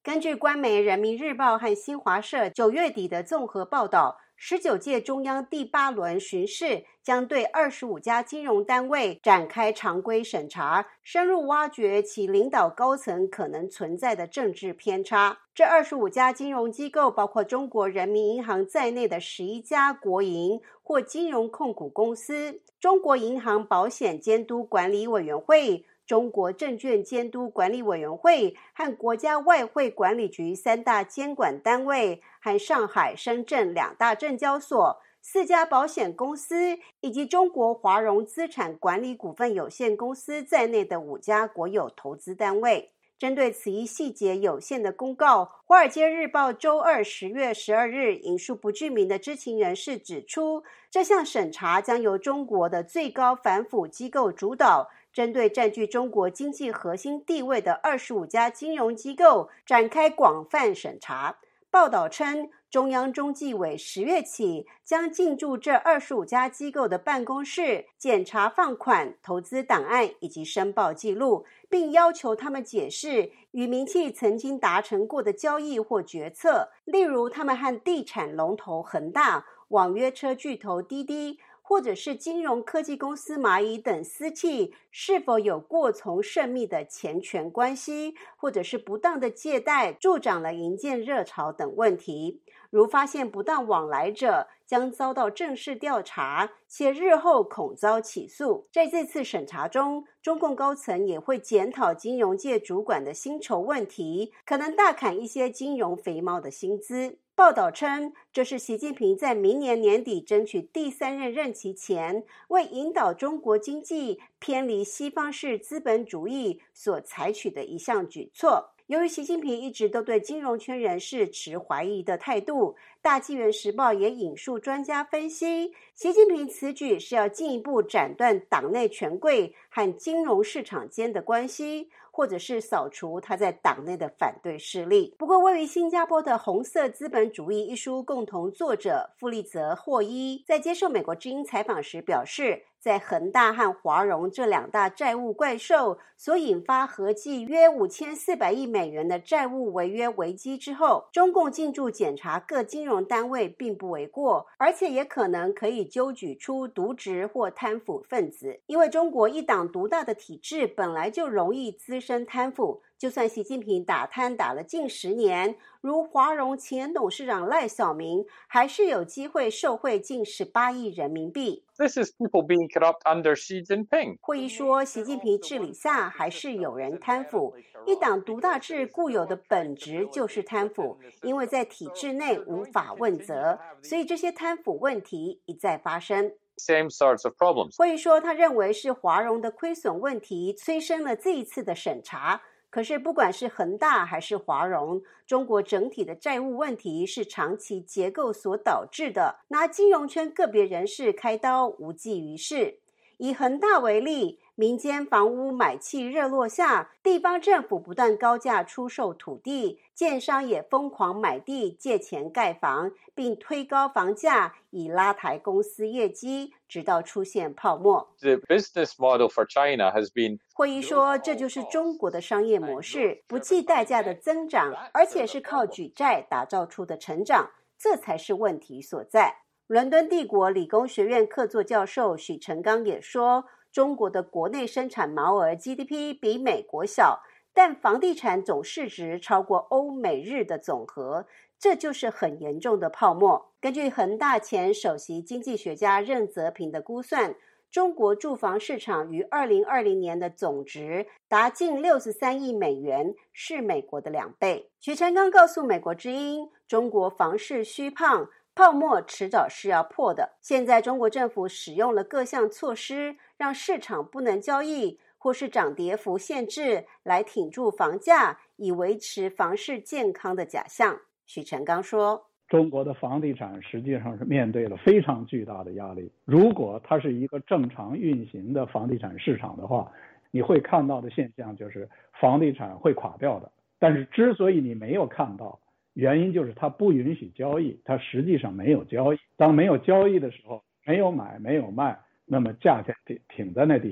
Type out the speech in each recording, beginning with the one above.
根据官媒人民日报和新华社9月底的综合报道，19届中央第8轮巡视将对25家金融单位展开常规审查，深入挖掘其领导高层可能存在的政治偏差。这25家金融机构包括中国人民银行在内的11家国营或金融控股公司、中国银行保险监督管理委员会、中国证券监督管理委员会和国家外汇管理局3大监管单位，和上海、深圳2大证交所、4家保险公司以及中国华融资产管理股份有限公司在内的5家国有投资单位。针对此一细节有限的公告，《华尔街日报》周二10月12日引述不具名的知情人士指出，这项审查将由中国的最高反腐机构主导，针对占据中国经济核心地位的25家金融机构展开广泛审查。报道称，中央中纪委10月起将进驻这25家机构的办公室，检查放款、投资档案以及申报记录，并要求他们解释与民企曾经达成过的交易或决策，例如他们和地产龙头恒大、网约车巨头滴滴或者是金融科技公司蚂蚁等私企是否有过从甚密的钱权关系，或者是不当的借贷助长了营建热潮等问题。如发现不当往来者，将遭到正式调查，且日后恐遭起诉。在这次审查中，中共高层也会检讨金融界主管的薪酬问题，可能大砍一些金融肥猫的薪资。报道称，这是习近平在明年年底争取第3任任期前，为引导中国经济偏离西方式资本主义所采取的一项举措。由于习近平一直都对金融圈人士持怀疑的态度，大纪元时报也引述专家分析，习近平此举是要进一步斩断党内权贵和金融市场间的关系，或者是扫除他在党内的反对势力。不过，位于新加坡的《红色资本主义》一书共同作者傅立泽·霍伊在接受美国之音采访时表示，在恒大和华融这2大债务怪兽所引发合计约5400亿美元的债务违约危机之后，中共进驻检查各金融单位并不为过，而且也可能可以揪举出渎职或贪腐分子。因为中国一党独大的体制本来就容易滋生贪腐，就算习近平打贪打了近10年，如华融前董事长赖小民，还是有机会受贿近18亿人民币。 This is people being corrupt under Xi Jinping. 会议说，习近平治理下还是有人贪腐。一党独大制固有的本质就是贪腐，因为在体制内无法问责，所以这些贪腐问题一再发生。 Same sorts of problems. 会议说，他认为是华融的亏损问题催生了这一次的审查。可是不管是恒大还是华融，中国整体的债务问题是长期结构所导致的，拿金融圈个别人士开刀无济于事。以恒大为例，民间房屋买气热络下，地方政府不断高价出售土地，建商也疯狂买地借钱盖房，并推高房价以拉抬公司业绩，直到出现泡沫。 The business model for China has been 会议说，这就是中国的商业模式，不计代价的增长，而且是靠举债打造出的成长，这才是问题所在。伦敦帝国理工学院客座教授许成刚也说，中国的国内生产毛额 GDP 比美国小，但房地产总市值超过欧美日的总和，这就是很严重的泡沫。根据恒大前首席经济学家任泽平的估算，中国住房市场于2020年的总值达近63亿美元，是美国的2倍。许成刚告诉美国之音，中国房市虚胖，泡沫迟早是要破的。现在中国政府使用了各项措施，让市场不能交易，或是涨跌幅限制来挺住房价，以维持房市健康的假象。许成刚说， 中国的房地产实际上是面对了非常巨大的压力。如果它是一个正常运行的房地产市场的话，你会看到的现象就是房地产会垮掉的。但是之所以你没有看到，原因就是它不允许交易，它实际上没有交易。当没有交易的时候，没有买没有卖，那么价钱挺在那地方。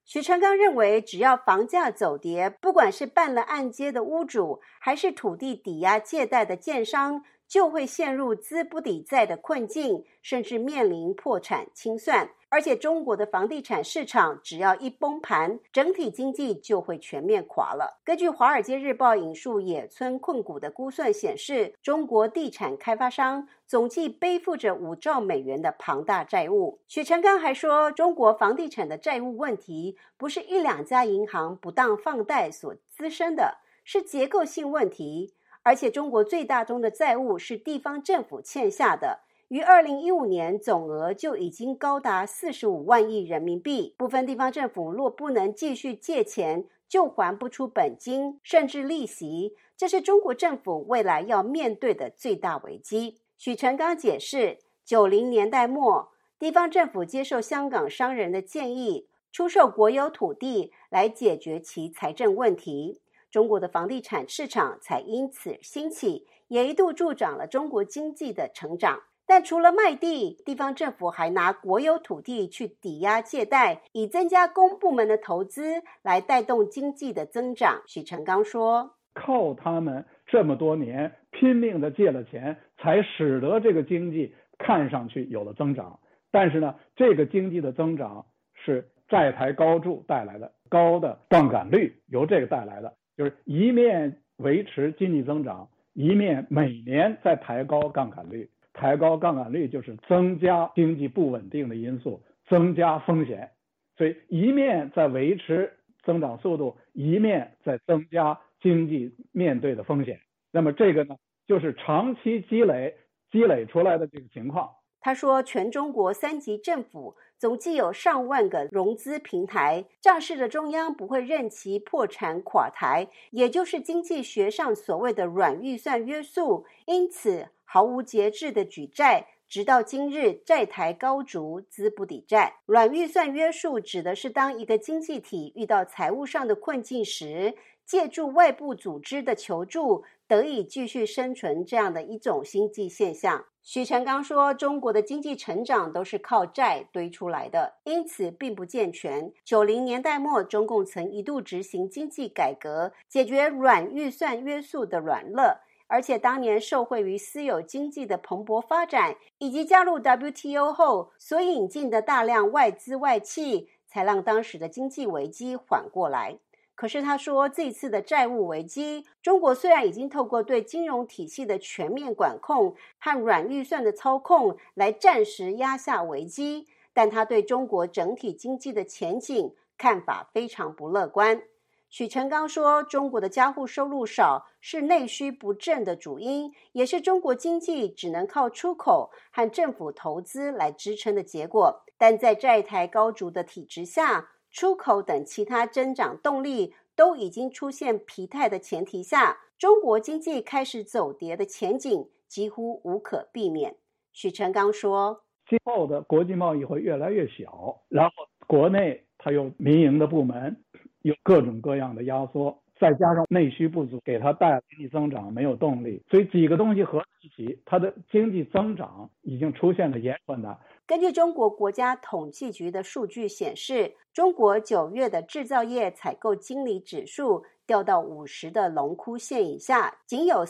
许成刚认为，只要房价走跌，不管是办了按揭的屋主，还是土地抵押借贷的建商，就会陷入资不抵债的困境，甚至面临破产清算。而且中国的房地产市场只要一崩盘，整体经济就会全面垮了。根据《华尔街日报》引述野村困谷的估算显示，中国地产开发商总计背负着5兆美元的庞大债务。许成刚还说，中国房地产的债务问题不是1、2家银行不当放贷所滋生的，是结构性问题。而且中国最大宗的债务是地方政府欠下的，于2015年总额就已经高达45万亿人民币。部分地方政府若不能继续借钱，就还不出本金，甚至利息，这是中国政府未来要面对的最大危机。许成刚解释，90年代末，地方政府接受香港商人的建议，出售国有土地来解决其财政问题。中国的房地产市场才因此兴起，也一度助长了中国经济的成长。但除了卖地，地方政府还拿国有土地去抵押借贷，以增加公部门的投资来带动经济的增长。许成刚说， 靠他们这么多年拼命的借了钱，才使得这个经济看上去有了增长。但是呢，这个经济的增长是债台高筑带来的，高的杠杆率由这个带来的，就是一面维持经济增长，一面每年在抬高杠杆率。抬高杠杆率就是增加经济不稳定的因素，增加风险。所以一面在维持增长速度，一面在增加经济面对的风险。那么这个呢，就是长期积累出来的这个情况。 他说，全中国3级政府总计有上万个融资平台，仗势着中央不会任其破产垮台，也就是经济学上所谓的软预算约束，因此毫无节制的举债，直到今日债台高筑，资不抵债。软预算约束指的是当一个经济体遇到财务上的困境时，借助外部组织的求助，得以继续生存这样的一种经济现象。许成刚说，中国的经济成长都是靠债堆出来的，因此并不健全。90年代末，中共曾一度执行经济改革，解决软预算约束的软肋，而且当年受惠于私有经济的蓬勃发展，以及加入 WTO 后所引进的大量外资外企，才让当时的经济危机缓过来。可是他说，这次的债务危机，中国虽然已经透过对金融体系的全面管控和软预算的操控来暂时压下危机，但他对中国整体经济的前景看法非常不乐观。许成刚说，中国的家户收入少是内需不振的主因，也是中国经济只能靠出口和政府投资来支撑的结果。但在债台高筑的体制下，出口等其他增长动力都已经出现疲态的前提下，中国经济开始走跌的前景几乎无可避免。许成刚说， 今后的国际贸易会越来越小，然后国内它有民营的部门，有各种各样的压缩，再加上内需不足，给它带来经济增长没有动力，所以几个东西合在一起，它的经济增长已经出现了严重困难。 根据中国国家统计局的数据显示，中国9月的制造业采购经理指数掉到50的龙枯线以下，仅有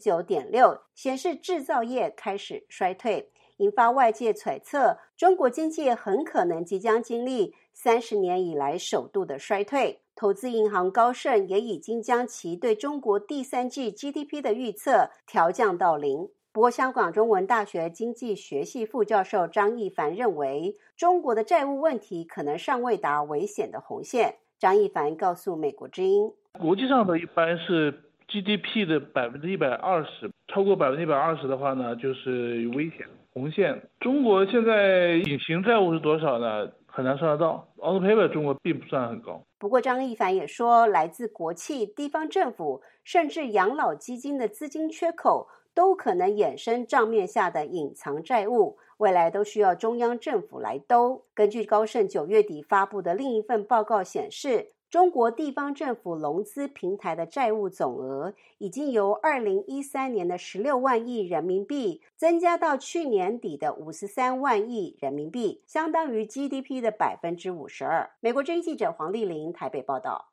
49.6， 显示制造业开始衰退，引发外界揣测中国经济很可能即将经历30年以来首度的衰退。投资银行高盛也已经将其对中国第3季 GDP 的预测调降到0。不过，香港中文大学经济学系副教授张一凡认为，中国的债务问题可能尚未达危险的红线。张一凡告诉美国之音， 国际上的一般是 GDP 的120%，超过120%的话呢，就是危险红线。中国现在隐形债务是多少呢？很难算得到。auto payment 中国并不算很高。 不过张一凡也说，来自国企、地方政府甚至养老基金的资金缺口都可能衍生账面下的隐藏债务，未来都需要中央政府来兜。根据高盛9月底发布的另一份报告显示， 中国地方政府融资平台的债务总额已经由2013年的16万亿人民币增加到去年底的53万亿人民币，相当于 GDP 的52%。美国之音记者黄丽玲台北报道。